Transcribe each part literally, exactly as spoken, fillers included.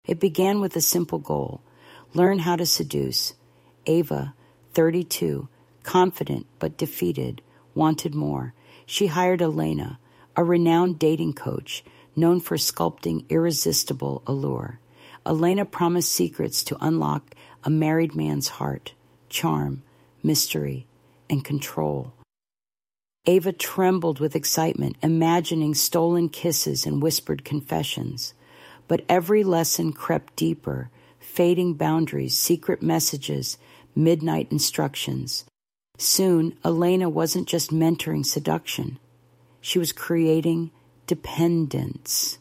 It began with a simple goal: learn how to seduce. Ava, thirty-two, confident but defeated, wanted more. She hired Elena, a renowned dating coach known for sculpting irresistible allure. Elena promised secrets to unlock a married man's heart: charm, mystery, and control. Ava trembled with excitement, imagining stolen kisses and whispered confessions. But every lesson crept deeper: fading boundaries, secret messages, midnight instructions. Soon, Elena wasn't just mentoring seduction. She was creating dependence.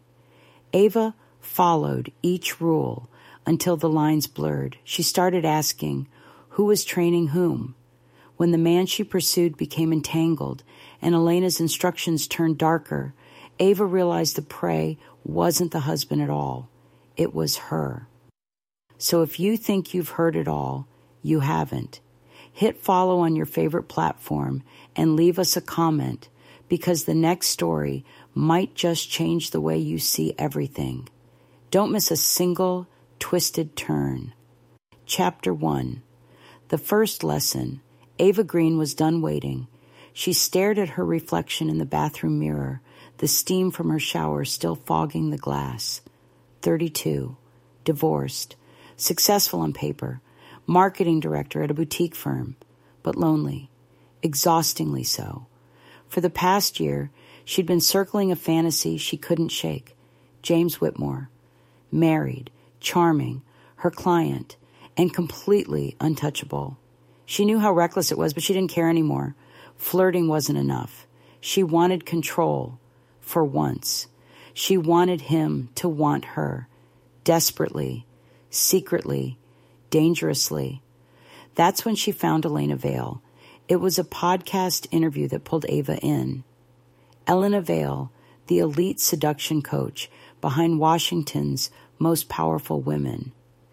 Ava followed each rule until the lines blurred. She started asking, who was training whom? When the man she pursued became entangled and Elena's instructions turned darker, Ava realized the prey wasn't the husband at all. It was her. So if you think you've heard it all, you haven't. Hit follow on your favorite platform and leave us a comment, because the next story might just change the way you see everything. Don't miss a single twisted turn. Chapter one. The first lesson. Ava Green was done waiting. She stared at her reflection in the bathroom mirror, the steam from her shower still fogging the glass. thirty-two. Divorced. Successful on paper. Marketing director at a boutique firm. But lonely. Exhaustingly so. For the past year, she'd been circling a fantasy she couldn't shake. James Whitmore. Married. Charming. Her client. And completely untouchable. She knew how reckless it was, but she didn't care anymore. Flirting wasn't enough. She wanted control. For once. She wanted him to want her. Desperately. Secretly. Dangerously. That's when she found Elena Vale. It was a podcast interview that pulled Ava in. Elena Vale, the elite seduction coach behind Washington's most powerful women.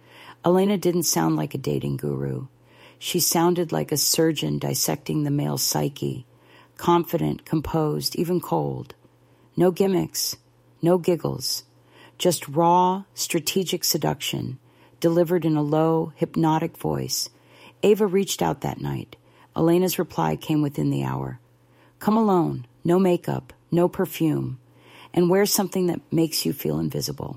Elena didn't sound like a dating guru. She sounded like a surgeon dissecting the male psyche, confident, composed, even cold. No gimmicks, no giggles, just raw, strategic seduction, delivered in a low, hypnotic voice. Ava reached out that night. Elena's reply came within the hour. Come alone, no makeup, no perfume, and wear something that makes you feel invisible.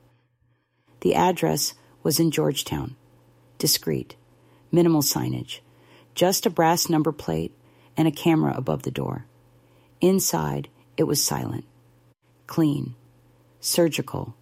The address was in Georgetown. Discreet. Minimal signage. Just a brass number plate and a camera above the door. Inside, it was silent. Clean. Surgical.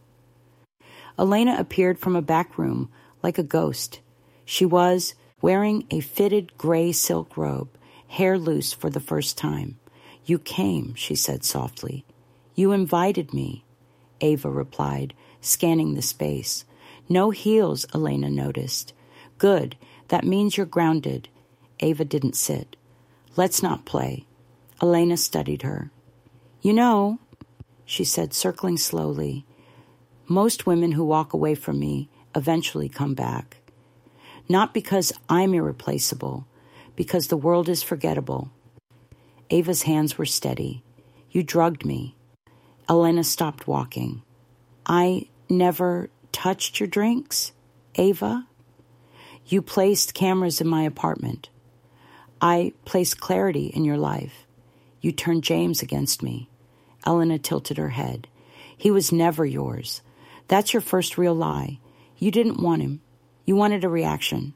Elena appeared from a back room like a ghost. She was wearing a fitted gray silk robe, hair loose for the first time. You came, she said softly. You invited me, Ava replied, scanning the space. No heels, Elena noticed. Good, that means you're grounded. Ava didn't sit. Let's not play. Elena studied her. You know, she said, circling slowly, most women who walk away from me eventually come back. Not because I'm irreplaceable, because the world is forgettable. Ava's hands were steady. You drugged me. Elena stopped walking. I never touched your drinks, Ava? You placed cameras in my apartment. I placed clarity in your life. You turned James against me. Elena tilted her head. He was never yours. That's your first real lie. You didn't want him. You wanted a reaction.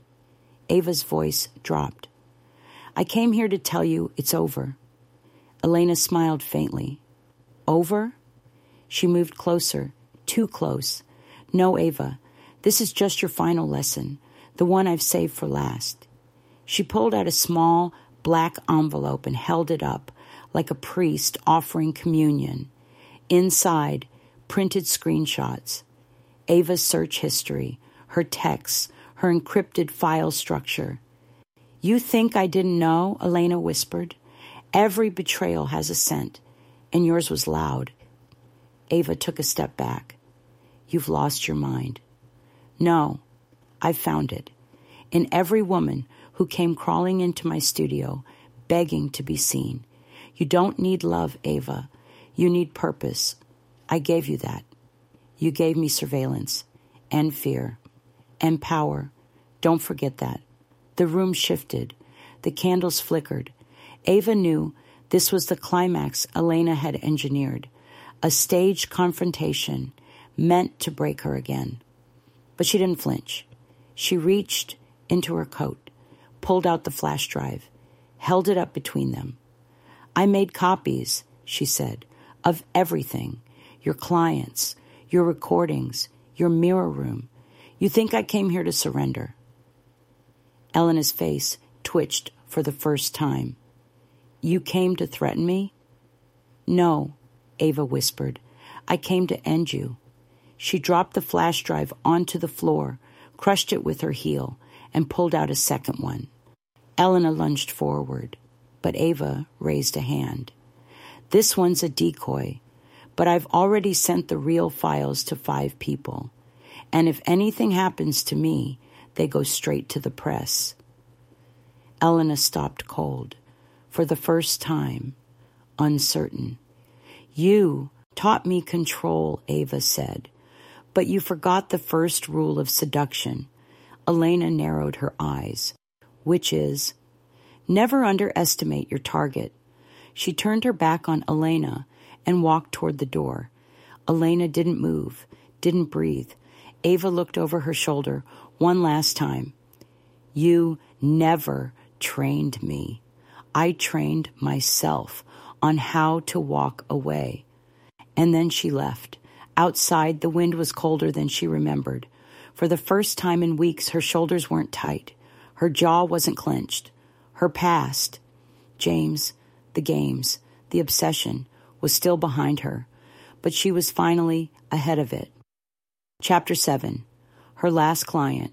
Ava's voice dropped. I came here to tell you it's over. Elena smiled faintly. Over? She moved closer, too close. No, Ava, this is just your final lesson, the one I've saved for last. She pulled out a small black envelope and held it up like a priest offering communion. Inside, printed screenshots. Ava's search history, her texts, her encrypted file structure. You think I didn't know, Elena whispered. Every betrayal has a scent, and yours was loud. Ava took a step back. You've lost your mind. No, I found it. In every woman who came crawling into my studio, begging to be seen. You don't need love, Ava. You need purpose. I gave you that. You gave me surveillance and fear and power. Don't forget that. The room shifted. The candles flickered. Ava knew this was the climax Elena had engineered, a staged confrontation meant to break her again. But she didn't flinch. She reached into her coat, pulled out the flash drive, held it up between them. I made copies, she said, of everything, your clients, your recordings, your mirror room. You think I came here to surrender? Elena's face twitched for the first time. You came to threaten me? No, Ava whispered. I came to end you. She dropped the flash drive onto the floor, crushed it with her heel, and pulled out a second one. Elena lunged forward, but Ava raised a hand. This one's a decoy, but I've already sent the real files to five people, and if anything happens to me, they go straight to the press. Elena stopped cold, for the first time, uncertain. You taught me control, Ava said, but you forgot the first rule of seduction. Elena narrowed her eyes, which is, never underestimate your target. She turned her back on Elena and walked toward the door. Elena didn't move, didn't breathe. Ava looked over her shoulder one last time. You never trained me. I trained myself on how to walk away. And then she left. Outside, the wind was colder than she remembered. For the first time in weeks, her shoulders weren't tight. Her jaw wasn't clenched. Her past, James, the games, the obsession, was still behind her, but she was finally ahead of it. Chapter seven. Her last client.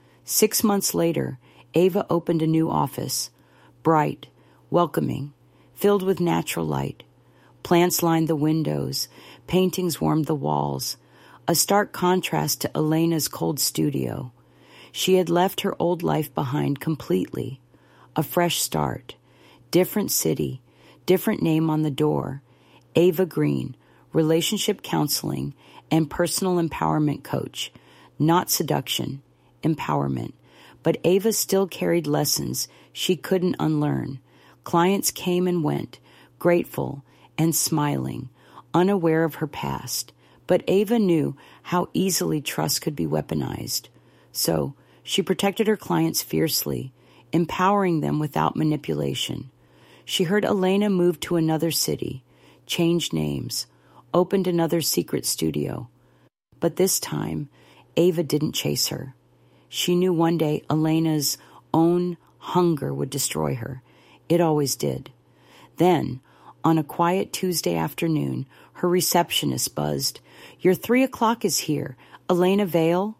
Six months later, Ava opened a new office, bright, welcoming, filled with natural light. Plants lined the windows, paintings warmed the walls, a stark contrast to Elena's cold studio. She had left her old life behind completely. A fresh start, different city, different name on the door, Ava Green, relationship counseling and personal empowerment coach, not seduction, empowerment. But Ava still carried lessons she couldn't unlearn. Clients came and went, grateful and smiling, unaware of her past. But Ava knew how easily trust could be weaponized. So she protected her clients fiercely, empowering them without manipulation. She heard Elena move to another city, changed names, opened another secret studio. But this time, Ava didn't chase her. She knew one day Elena's own hunger would destroy her. It always did. Then, on a quiet Tuesday afternoon, her receptionist buzzed, "Your three o'clock is here. Elena Vale?"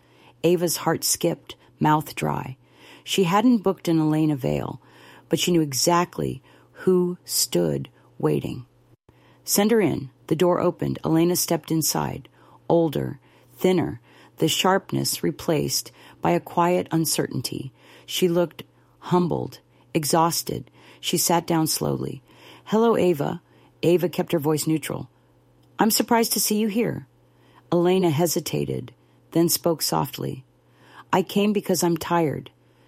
Ava's heart skipped, mouth dry. She hadn't booked an Elena Vale, but she knew exactly who stood waiting. "Send her in." The door opened. Elena stepped inside, older, thinner, the sharpness replaced by a quiet uncertainty. She looked humbled, exhausted. She sat down slowly. "Hello, Ava." Ava kept her voice neutral. "I'm surprised to see you here." Elena hesitated, then spoke softly. "I came because I'm tired."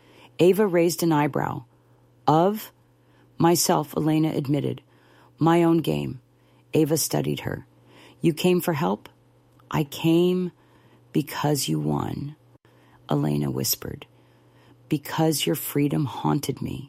Ava raised an eyebrow. "Of?" "Myself," Elena admitted. "My own game." Ava studied her. "You came for help?" "I came because you won," Elena whispered. "Because your freedom haunted me."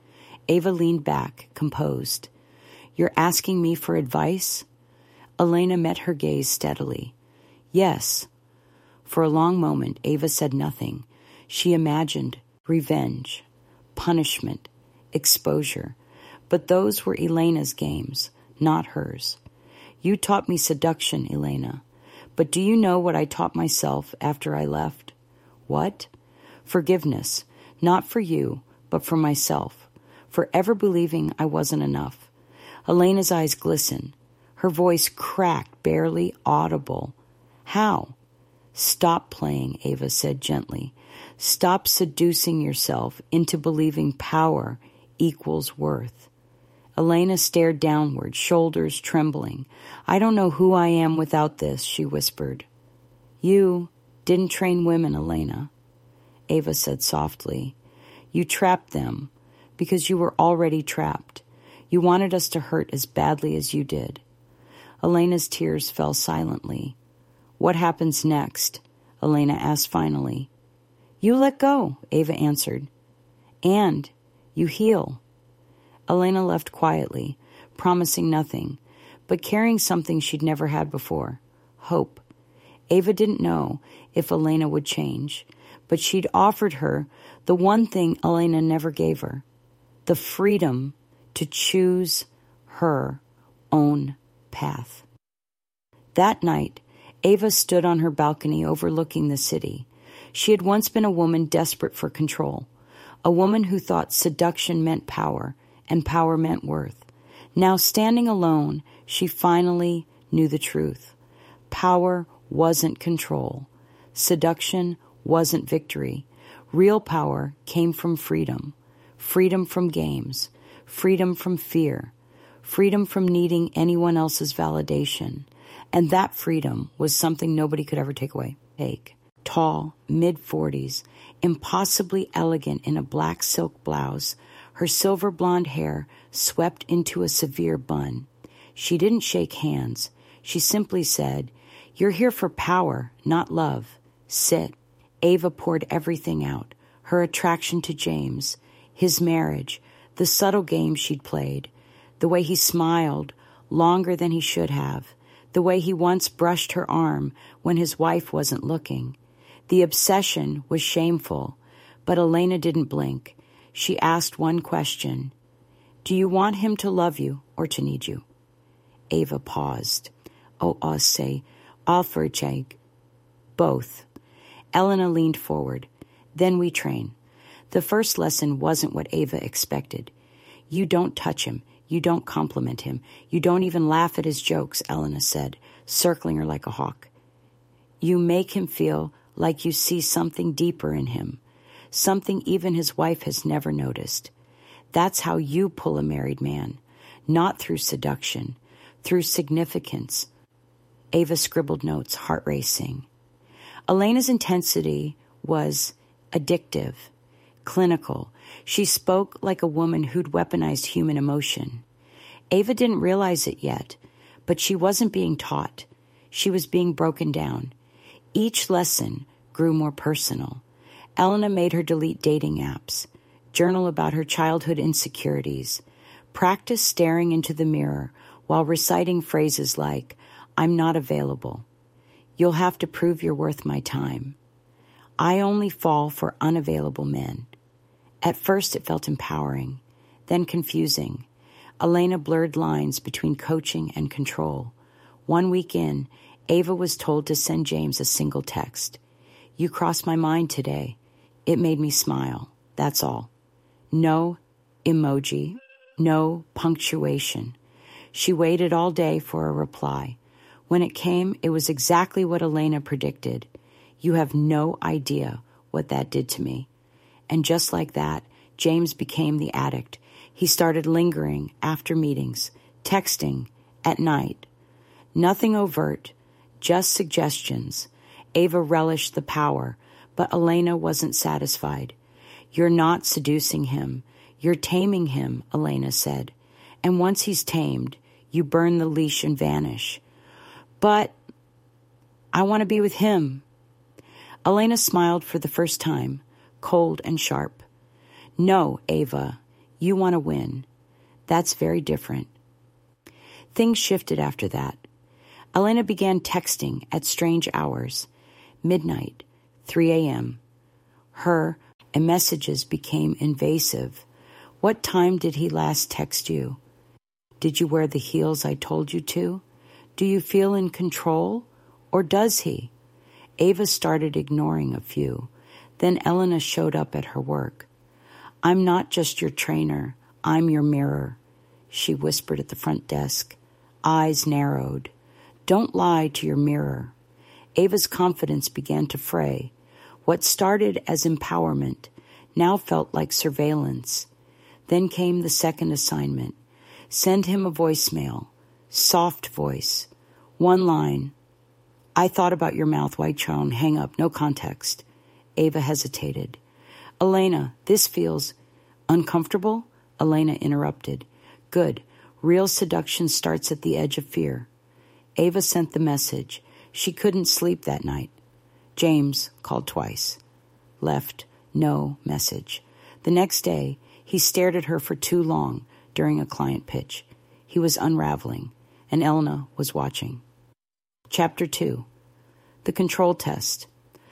Ava leaned back, composed. "You're asking me for advice?" Elena met her gaze steadily. "Yes." For a long moment, Ava said nothing. She imagined revenge, punishment, exposure. But those were Elena's games, not hers. "You taught me seduction, Elena. But do you know what I taught myself after I left?" "What?" "Forgiveness, not for you, but for myself, for ever believing I wasn't enough." Elena's eyes glistened. Her voice cracked, barely audible. "How?" "Stop playing," Ava said gently. "Stop seducing yourself into believing power equals worth." Elena stared downward, shoulders trembling. I don't know who I am without this, she whispered. You didn't train women, Elena, Ava said softly. You trapped them because you were already trapped. You wanted us to hurt as badly as you did. Elena's tears fell silently. What happens next? Elena asked finally. You let go, Ava answered. And you heal. Elena left quietly, promising nothing, but carrying something she'd never had before, hope. Ava didn't know if Elena would change, but she'd offered her the one thing Elena never gave her, the freedom to choose her own path. That night, Ava stood on her balcony overlooking the city. She had once been a woman desperate for control, a woman who thought seduction meant power and power meant worth. Now, standing alone, she finally knew the truth. Power wasn't control. Seduction wasn't victory. Real power came from freedom. Freedom from games. Freedom from fear. Freedom from needing anyone else's validation. And that freedom was something nobody could ever take away. Take. Tall, mid-forties, impossibly elegant in a black silk blouse, her silver blonde hair swept into a severe bun. She didn't shake hands. She simply said, You're here for power, not love. Sit. Ava poured everything out, her attraction to James, his marriage, the subtle games she'd played, the way he smiled longer than he should have, the way he once brushed her arm when his wife wasn't looking. The obsession was shameful, but Elena didn't blink. She asked one question. Do you want him to love you or to need you? Ava paused. Oh, I'll say, all for a check. Both. Elena leaned forward. Then we train. The first lesson wasn't what Ava expected. You don't touch him. You don't compliment him. You don't even laugh at his jokes, Elena said, circling her like a hawk. You make him feel like you see something deeper in him, something even his wife has never noticed. That's how you pull a married man, not through seduction, through significance. Ava scribbled notes, heart racing. Elena's intensity was addictive, clinical. She spoke like a woman who'd weaponized human emotion. Ava didn't realize it yet, but she wasn't being taught. She was being broken down. Each lesson grew more personal. Elena made her delete dating apps, journal about her childhood insecurities, practice staring into the mirror while reciting phrases like, I'm not available. You'll have to prove you're worth my time. I only fall for unavailable men. At first it felt empowering, then confusing. Elena blurred lines between coaching and control. One week in, Ava was told to send James a single text. You crossed my mind today. It made me smile. That's all. No emoji, no punctuation. She waited all day for a reply. When it came, it was exactly what Elena predicted. You have no idea what that did to me. And just like that, James became the addict. He started lingering after meetings, texting at night. Nothing overt, just suggestions. Ava relished the power, but Elena wasn't satisfied. You're not seducing him. You're taming him, Elena said. And once he's tamed, you burn the leash and vanish. But I want to be with him. Elena smiled for the first time, cold and sharp. No, Ava, you want to win. That's very different. Things shifted after that. Elena began texting at strange hours, midnight, three a.m. Her and messages became invasive. What time did he last text you? Did you wear the heels I told you to? Do you feel in control? Or does he? Ava started ignoring a few. Then Elena showed up at her work. I'm not just your trainer. I'm your mirror, she whispered at the front desk. Eyes narrowed. Don't lie to your mirror. Ava's confidence began to fray. What started as empowerment now felt like surveillance. Then came the second assignment. Send him a voicemail. Soft voice. One line. I thought about your mouth, white tone. Hang up. No context. Ava hesitated. Elena, this feels uncomfortable? Elena interrupted. Good. Real seduction starts at the edge of fear. Ava sent the message. She couldn't sleep that night. James called twice. Left no message. The next day, he stared at her for too long during a client pitch. He was unraveling, and Elena was watching. Chapter two. The control test.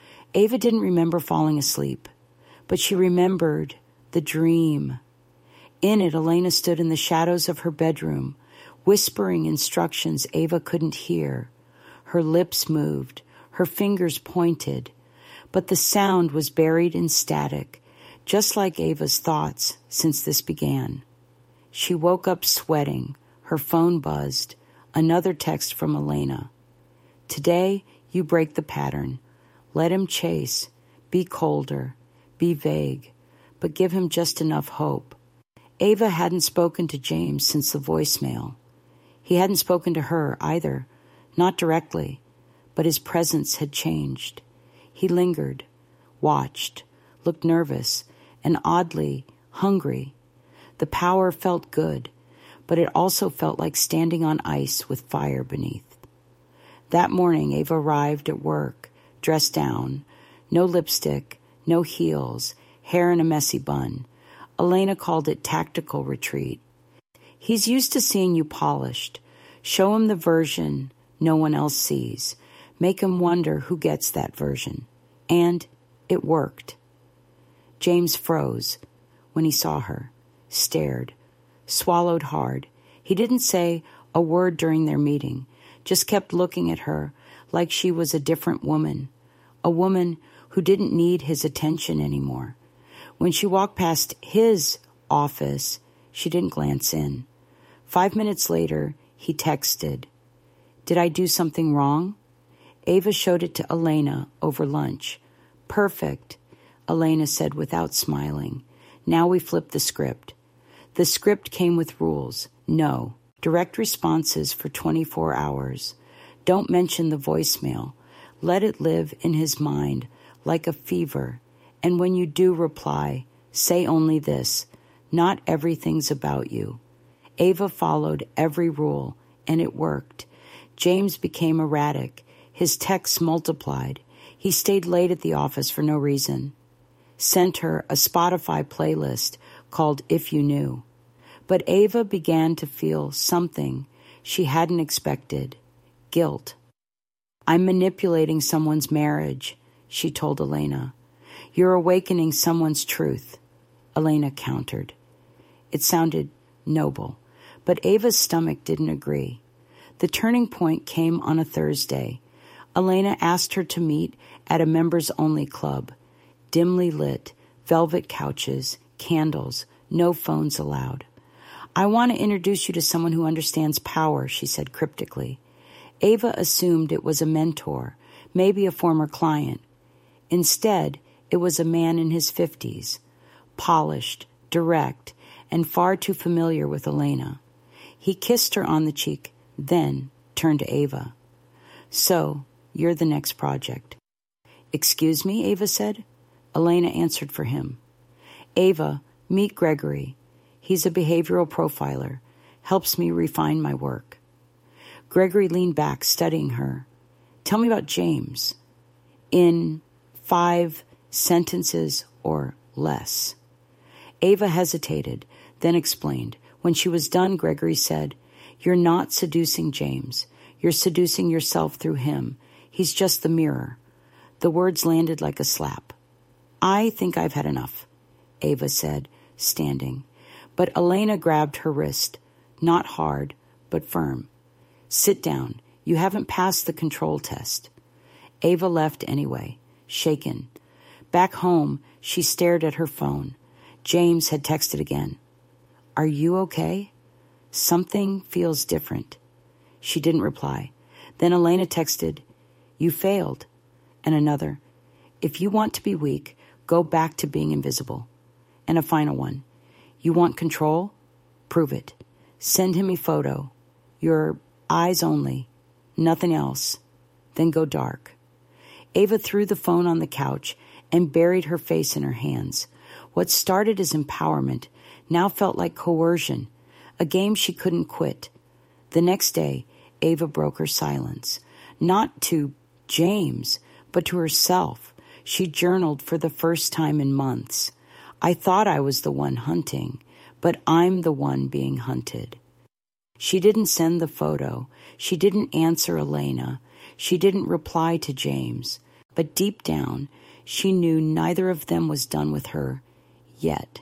Ava didn't remember falling asleep, but she remembered the dream. In it, Elena stood in the shadows of her bedroom, whispering instructions Ava couldn't hear. Her lips moved, her fingers pointed, but the sound was buried in static, just like Ava's thoughts since this began. She woke up sweating. Her phone buzzed. Another text from Elena. Today, you break the pattern. Let him chase. Be colder. Be vague. But give him just enough hope. Ava hadn't spoken to James since the voicemail. He hadn't spoken to her either, not directly, but his presence had changed. He lingered, watched, looked nervous, and oddly hungry. The power felt good, but it also felt like standing on ice with fire beneath. That morning, Ava arrived at work, dressed down, no lipstick, no heels, hair in a messy bun. Elena called it tactical retreat. He's used to seeing you polished. Show him the version no one else sees. Make him wonder who gets that version. And it worked. James froze when he saw her, stared, swallowed hard. He didn't say a word during their meeting, just kept looking at her like she was a different woman, a woman who didn't need his attention anymore. When she walked past his office, she didn't glance in. Five minutes later, he texted, Did I do something wrong? Ava showed it to Elena over lunch. Perfect, Elena said without smiling. Now we flip the script. The script came with rules. No. Direct responses for twenty-four hours. Don't mention the voicemail. Let it live in his mind like a fever. And when you do reply, say only this. Not everything's about you. Ava followed every rule, and it worked. James became erratic. His texts multiplied. He stayed late at the office for no reason. Sent her a Spotify playlist called If You Knew. But Ava began to feel something she hadn't expected. Guilt. I'm manipulating someone's marriage, she told Elena. You're awakening someone's truth, Elena countered. It sounded noble, but Ava's stomach didn't agree. The turning point came on a Thursday. Elena asked her to meet at a members-only club. Dimly lit, velvet couches, candles, no phones allowed. I want to introduce you to someone who understands power, she said cryptically. Ava assumed it was a mentor, maybe a former client. Instead, it was a man in his fifties, polished, direct, and far too familiar with Elena. He kissed her on the cheek, then turned to Ava. So, you're the next project. Excuse me, Ava said. Elena answered for him. Ava, meet Gregory. He's a behavioral profiler, helps me refine my work. Gregory leaned back, studying her. Tell me about James. In five sentences or less. Ava hesitated, then explained. When she was done, Gregory said, You're not seducing James. You're seducing yourself through him. He's just the mirror. The words landed like a slap. I think I've had enough, Ava said, standing. But Elena grabbed her wrist, not hard, but firm. Sit down. You haven't passed the control test. Ava left anyway, shaken. Back home, she stared at her phone. James had texted again. Are you okay? Something feels different. She didn't reply. Then Elena texted, You failed. And another, If you want to be weak, go back to being invisible. And a final one. You want control? Prove it. Send him a photo. Your eyes only. Nothing else. Then go dark. Ava threw the phone on the couch and buried her face in her hands. What started as empowerment now felt like coercion, a game she couldn't quit. The next day, Ava broke her silence. Not to James, but to herself. She journaled for the first time in months. I thought I was the one hunting, but I'm the one being hunted. She didn't send the photo. She didn't answer Elena. She didn't reply to James. But deep down, she knew neither of them was done with her yet.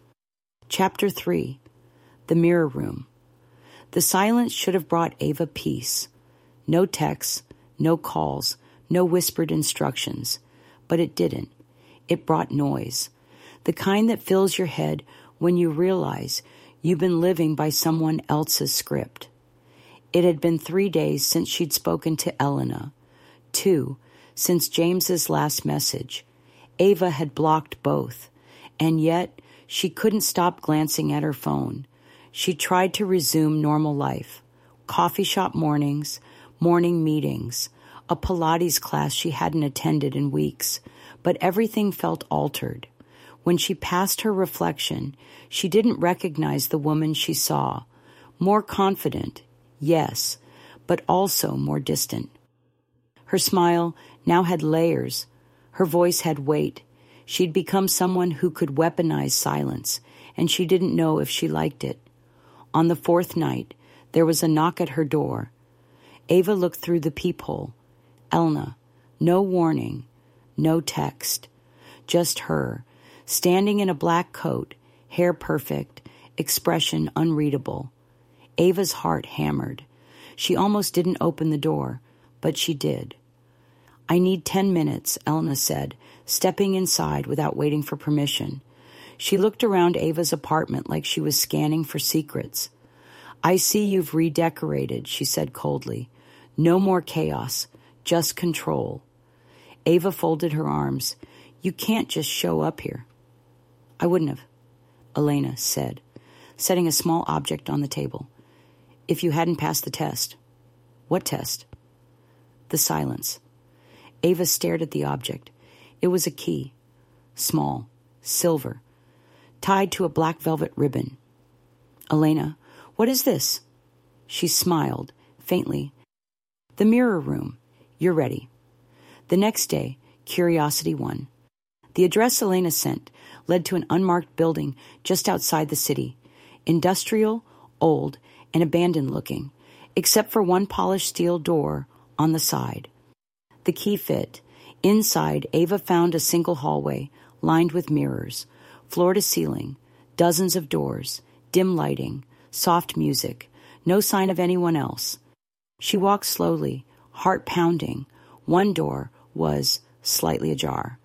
Chapter three. The Mirror Room. The silence should have brought Ava peace. No texts, no calls, no whispered instructions. But it didn't. It brought noise. The kind that fills your head when you realize you've been living by someone else's script. It had been three days since she'd spoken to Elena. Two, since James's last message. Ava had blocked both, and yet she couldn't stop glancing at her phone. She tried to resume normal life. Coffee shop mornings, morning meetings, a Pilates class she hadn't attended in weeks, but everything felt altered. When she passed her reflection, she didn't recognize the woman she saw. More confident, yes, but also more distant. Her smile now had layers. Her voice had weight. She'd become someone who could weaponize silence, and she didn't know if she liked it. On the fourth night, there was a knock at her door. Ava looked through the peephole. Elna, no warning, no text, just her, standing in a black coat, hair perfect, expression unreadable. Ava's heart hammered. She almost didn't open the door, but she did. I need ten minutes, Elna said, stepping inside without waiting for permission. She looked around Ava's apartment like she was scanning for secrets. I see you've redecorated, she said coldly. No more chaos, just control. Ava folded her arms. You can't just show up here. I wouldn't have, Elena said, setting a small object on the table. If you hadn't passed the test. What test? The silence. Ava stared at the object. It was a key, small, silver, tied to a black velvet ribbon. Elena, what is this? She smiled, faintly. The Mirror Room. You're ready. The next day, curiosity won. The address Elena sent led to an unmarked building just outside the city. Industrial, old, and abandoned-looking, except for one polished steel door on the side. The key fit. Inside, Ava found a single hallway, lined with mirrors, floor to ceiling, dozens of doors, dim lighting, soft music, no sign of anyone else. She walked slowly, heart pounding. One door was slightly ajar.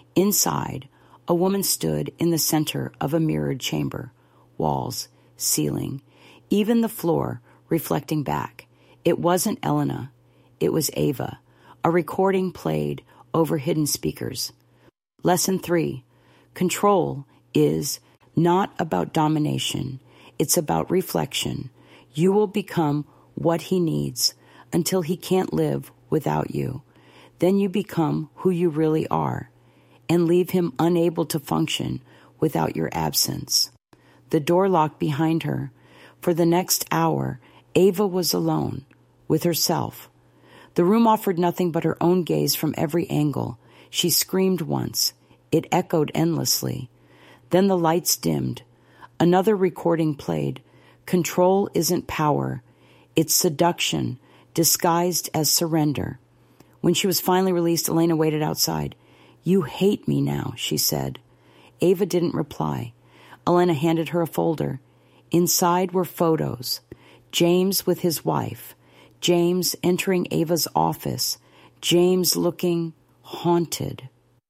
Inside, a woman stood in the center of a mirrored chamber, walls, ceiling, even the floor reflecting back. It wasn't Elena. It was Ava. A recording played over hidden speakers. Lesson three. Control is not about domination. It's about reflection. You will become what he needs until he can't live without you. Then you become who you really are and leave him unable to function without your absence. The door locked behind her. For the next hour, Ava was alone with herself. The room offered nothing but her own gaze from every angle. She screamed once. It echoed endlessly. Then the lights dimmed. Another recording played. Control isn't power. It's seduction, disguised as surrender. When she was finally released, Elena waited outside. You hate me now, she said. Ava didn't reply. Elena handed her a folder. Inside were photos. James with his wife. James entering Ava's office. James looking haunted.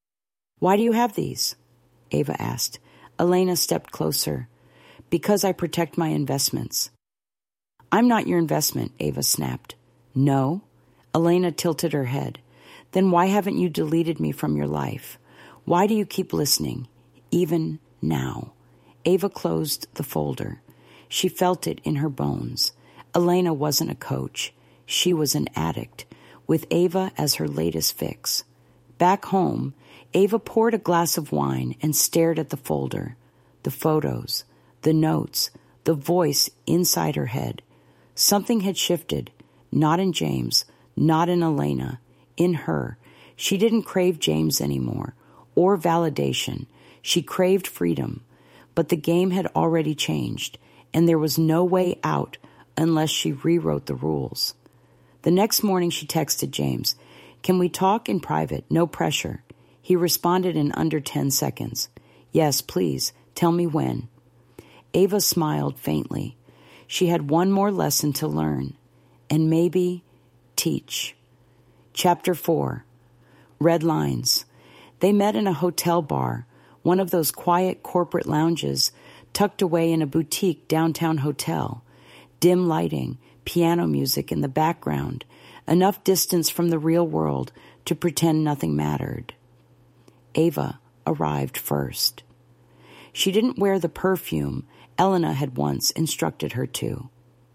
Why do you have these? Ava asked. Elena stepped closer. Because I protect my investments. I'm not your investment, Ava snapped. No? Elena tilted her head. Then why haven't you deleted me from your life? Why do you keep listening, even now? Ava closed the folder. She felt it in her bones. Elena wasn't a coach. She was an addict, with Ava as her latest fix. Back home, Ava poured a glass of wine and stared at the folder, the photos, the notes, the voice inside her head. Something had shifted, not in James, not in Elena, in her. She didn't crave James anymore, or validation. She craved freedom. But the game had already changed, and there was no way out unless she rewrote the rules. The next morning she texted James, "Can we talk in private? No pressure." He responded in under ten seconds. "Yes, please. Tell me when." Ava smiled faintly. She had one more lesson to learn, and maybe teach. Chapter four. Red Lines. They met in a hotel bar, one of those quiet corporate lounges tucked away in a boutique downtown hotel. Dim lighting, piano music in the background, enough distance from the real world to pretend nothing mattered. Ava arrived first. She didn't wear the perfume Elena had once instructed her to.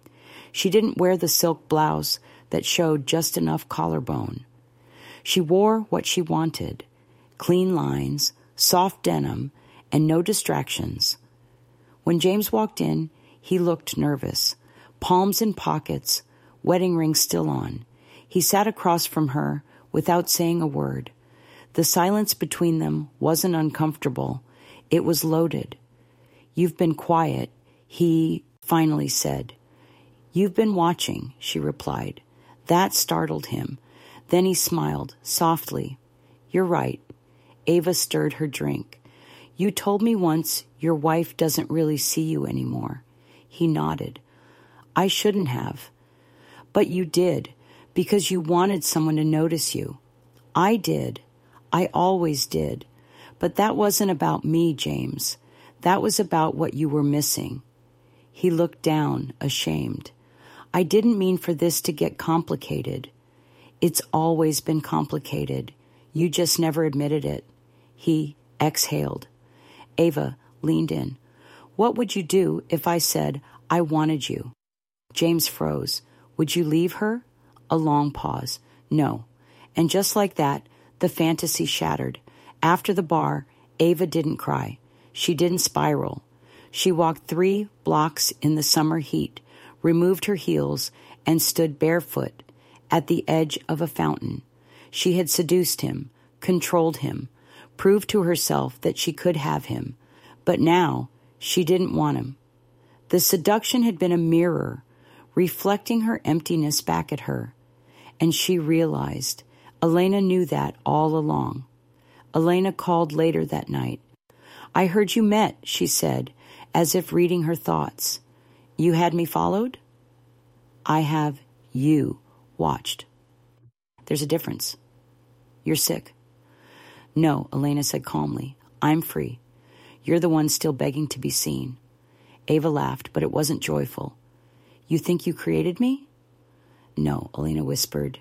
She didn't wear the silk blouse that showed just enough collarbone. She wore what she wanted, clean lines, soft denim, and no distractions. When James walked in, he looked nervous, palms in pockets, wedding ring still on. He sat across from her without saying a word. The silence between them wasn't uncomfortable. It was loaded. "You've been quiet," he finally said. "You've been watching," she replied. That startled him. Then he smiled, softly. "You're right." Ava stirred her drink. "You told me once your wife doesn't really see you anymore." He nodded. "I shouldn't have." "But you did, because you wanted someone to notice you." "I did. I always did. But that wasn't about me, James. That was about what you were missing." He looked down, ashamed. "I didn't mean for this to get complicated." "It's always been complicated. You just never admitted it." He exhaled. Ava leaned in. "What would you do if I said I wanted you?" James froze. "Would you leave her?" A long pause. "No." And just like that, the fantasy shattered. After the bar, Ava didn't cry. She didn't spiral. She walked three blocks in the summer heat, removed her heels, and stood barefoot at the edge of a fountain. She had seduced him, controlled him, proved to herself that she could have him. But now, she didn't want him. The seduction had been a mirror, reflecting her emptiness back at her. And she realized. Elena knew that all along. Elena called later that night. "I heard you met," she said, as if reading her thoughts. "You had me followed?" "I have you watched." "There's a difference. You're sick." "No," Elena said calmly. "I'm free. You're the one still begging to be seen." Ava laughed, but it wasn't joyful. "You think you created me?" "No," Elena whispered.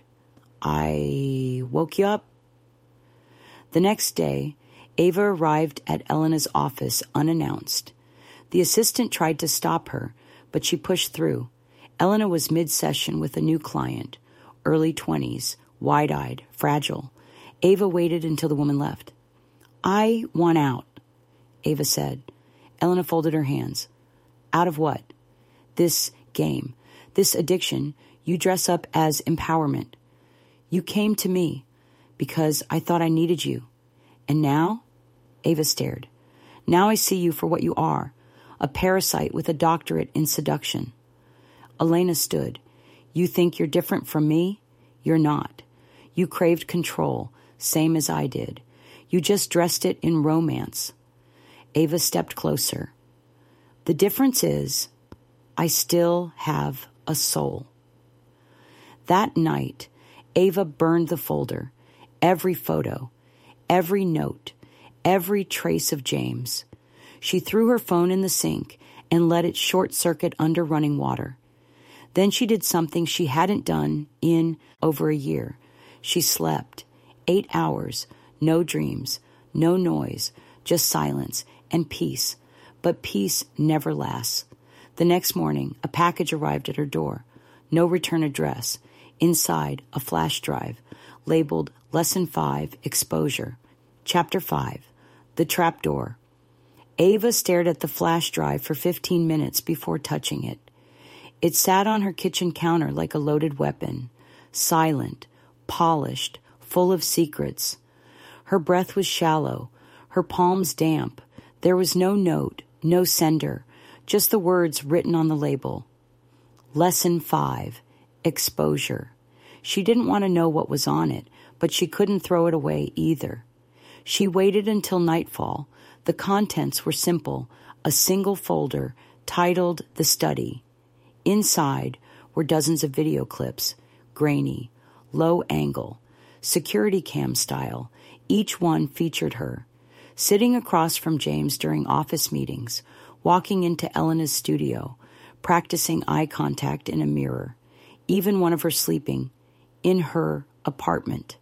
"I woke you up." The next day, Ava arrived at Elena's office unannounced. The assistant tried to stop her, but she pushed through. Elena was mid-session with a new client, early twenties, wide-eyed, fragile. Ava waited until the woman left. "I want out," Ava said. Elena folded her hands. "Out of what?" "This game, this addiction you dress up as empowerment. You came to me because I thought I needed you. And now?" Ava stared. "Now I see you for what you are, a parasite with a doctorate in seduction." Elena stood. "You think you're different from me? You're not. You craved control, same as I did. You just dressed it in romance." Ava stepped closer. "The difference is, I still have a soul." That night, Ava burned the folder, every photo, every note, every trace of James. She threw her phone in the sink and let it short-circuit under running water. Then she did something she hadn't done in over a year. She slept. Eight hours, no dreams, no noise, just silence and peace. But peace never lasts. The next morning, a package arrived at her door. No return address. Inside, a flash drive, labeled Lesson five, Exposure. Chapter five, The Trapdoor. Ava stared at the flash drive for fifteen minutes before touching it. It sat on her kitchen counter like a loaded weapon, silent, polished, full of secrets. Her breath was shallow, her palms damp. There was no note, no sender, just the words written on the label. Lesson five, Exposure. She didn't want to know what was on it, but she couldn't throw it away either. She waited until nightfall. The contents were simple, a single folder titled The Study. Inside were dozens of video clips, grainy, low angle, security cam style. Each one featured her, sitting across from James during office meetings, walking into Elena's studio, practicing eye contact in a mirror, even one of her sleeping in her apartment.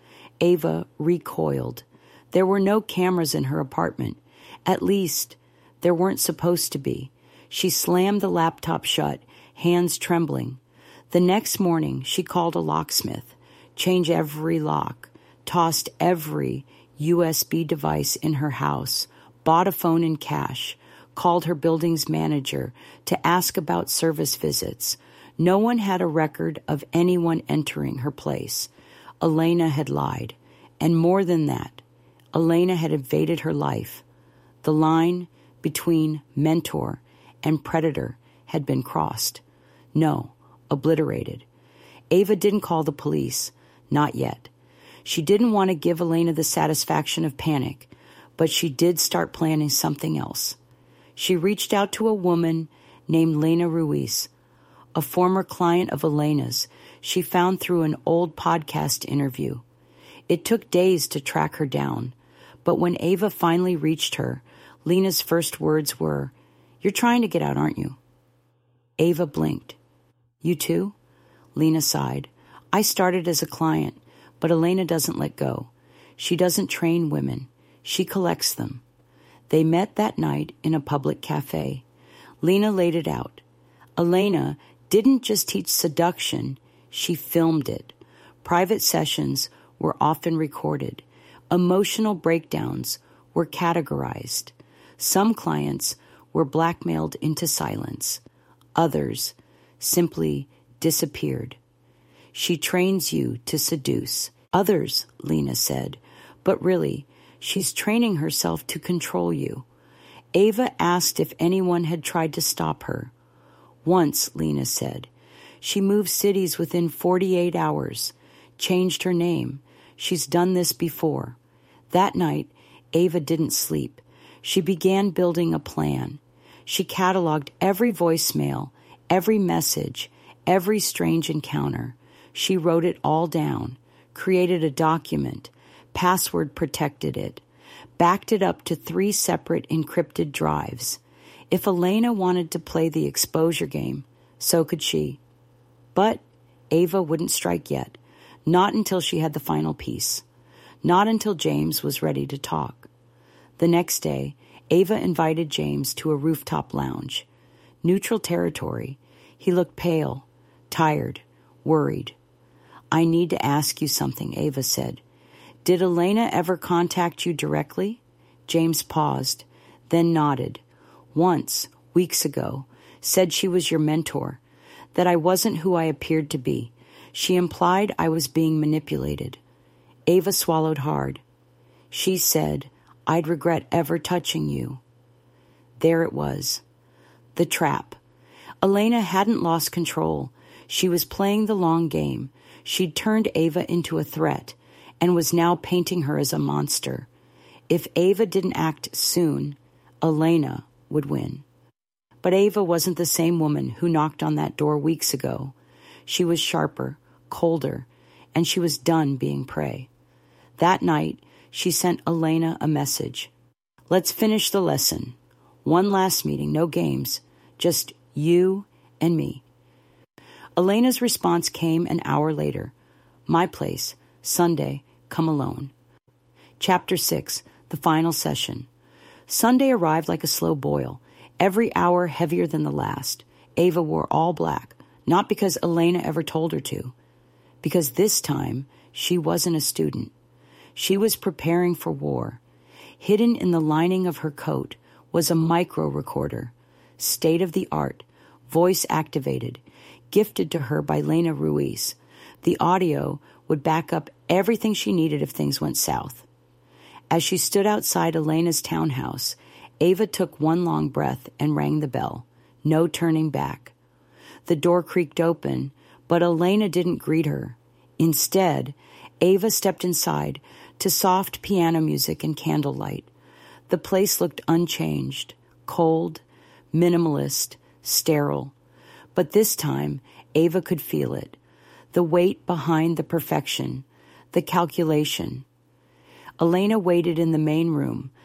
Ava recoiled. There were no cameras in her apartment. At least, there weren't supposed to be. She slammed the laptop shut, hands trembling. The next morning, she called a locksmith, changed every lock, tossed every U S B device in her house, bought a phone in cash, called her building's manager to ask about service visits. No one had a record of anyone entering her place. Elena had lied. And more than that, Elena had invaded her life. The line between mentor and predator had been crossed. No, obliterated. Ava didn't call the police. Not yet. She didn't want to give Elena the satisfaction of panic, but she did start planning something else. She reached out to a woman named Lena Ruiz, a former client of Elena's she found through an old podcast interview. It took days to track her down, but when Ava finally reached her, Lena's first words were, "You're trying to get out, aren't you?" Ava blinked. "You too?" Lena sighed. "I started as a client, but Elena doesn't let go. She doesn't train women. She collects them." They met that night in a public cafe. Lena laid it out. Elena didn't just teach seduction, she filmed it. Private sessions were often recorded. Emotional breakdowns were categorized. Some clients were blackmailed into silence. Others simply disappeared. "She trains you to seduce." "Others," Lena said, "but really, she's training herself to control you." Ava asked if anyone had tried to stop her. "Once," Lena said. "She moved cities within forty-eight hours, changed her name. She's done this before." That night, Ava didn't sleep. She began building a plan. She cataloged every voicemail, every message, every strange encounter. She wrote it all down, created a document, password protected it, backed it up to three separate encrypted drives. If Elena wanted to play the exposure game, so could she. But Ava wouldn't strike yet, not until she had the final piece, not until James was ready to talk. The next day, Ava invited James to a rooftop lounge. Neutral territory. He looked pale, tired, worried. "I need to ask you something," Ava said. "Did Elena ever contact you directly?" James paused, then nodded. "Once, weeks ago, said she was your mentor, that I wasn't who I appeared to be. She implied I was being manipulated." Ava swallowed hard. "She said, I'd regret ever touching you." There it was. The trap. Elena hadn't lost control. She was playing the long game. She'd turned Ava into a threat and was now painting her as a monster. If Ava didn't act soon, Elena would win. But Ava wasn't the same woman who knocked on that door weeks ago. She was sharper, colder, and she was done being prey. That night, she sent Elena a message. "Let's finish the lesson. One last meeting, no games, just you and me." Elena's response came an hour later. "My place, Sunday, come alone." Chapter six, the final session. Sunday arrived like a slow boil. Every hour heavier than the last, Ava wore all black, not because Elena ever told her to, because this time she wasn't a student. She was preparing for war. Hidden in the lining of her coat was a micro recorder, state-of-the-art, voice-activated, gifted to her by Lena Ruiz. The audio would back up everything she needed if things went south. As she stood outside Elena's townhouse, Ava took one long breath and rang the bell. No turning back. The door creaked open, but Elena didn't greet her. Instead, Ava stepped inside to soft piano music and candlelight. The place looked unchanged, cold, minimalist, sterile. But this time, Ava could feel it. The weight behind the perfection, the calculation. Elena waited in the main room,